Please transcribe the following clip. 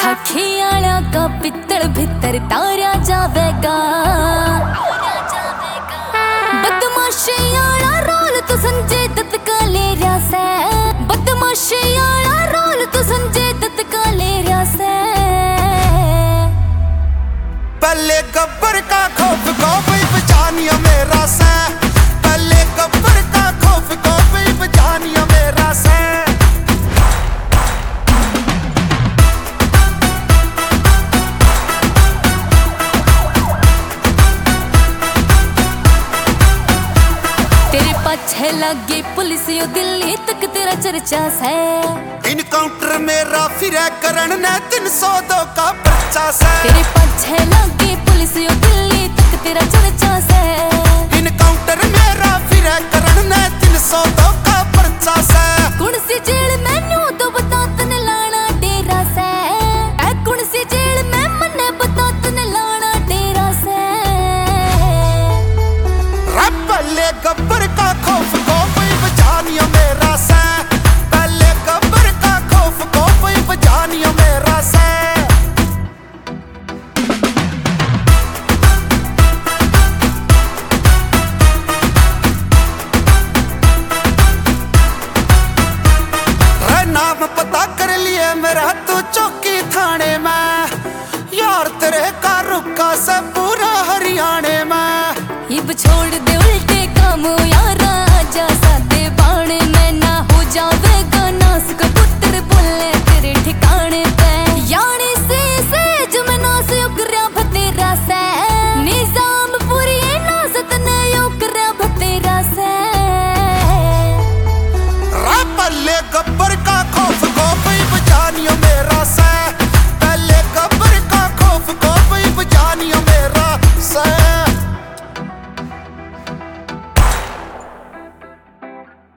खाखी आला का पित्तल भीतर तारा जावेगा। बदमाशी आला रोल तो संजय दत्त का ले रहा से। बदमाशी आला रोल तो संजय दत्त का ले रहा से। पहले गब्बर का खौफ कोई बचानिया मेरा से। पहले गब्बर का खौफ कोई बचानिया मेरा से। पीछे लगी पुलिस यो दिल्ली तक तेरा चर्चा से। इनकाउंटर मेरा फिर करण ने 302 का पर्चा से। तेरे पीछे लगी पुलिस यो दिल्ली तक तेरा चर्चा से। इनकाउंटर मेरा फिर करण ने 302 का पर्चा से। कौन सी जेल मैनू तो बता तने लाना डेरा से। ऐ कौन सी जेल में मन्ने बता तने लाना डेरा से। पहले गब्बर का खौफ कोई बचानिया मेरा से। पहले गब्बर का खौफ कोई बचानिया मेरा से। नाम पता कर लिए मेरा तू चौकी थाने में। यार तेरे का रुका से पूरा हरियाणे में। इब छोड़ दे उल्टे काम यारा, आजा साथ